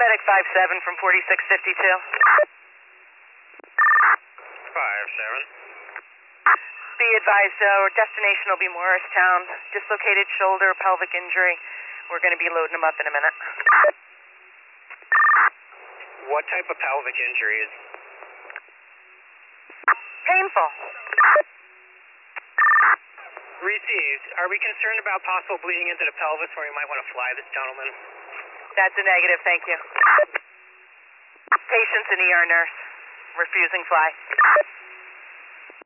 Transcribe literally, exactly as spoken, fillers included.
Medic five seven from forty-six fifty-two. five seven. Be advised, uh, our destination will be Morristown. Dislocated shoulder, pelvic injury. We're going to be loading them up in a minute. What type of pelvic injury is? Painful. Received. Are we concerned about possible bleeding into the pelvis where we might want to fly this gentleman? That's a negative, thank you. Patient's an E R nurse. Refusing fly.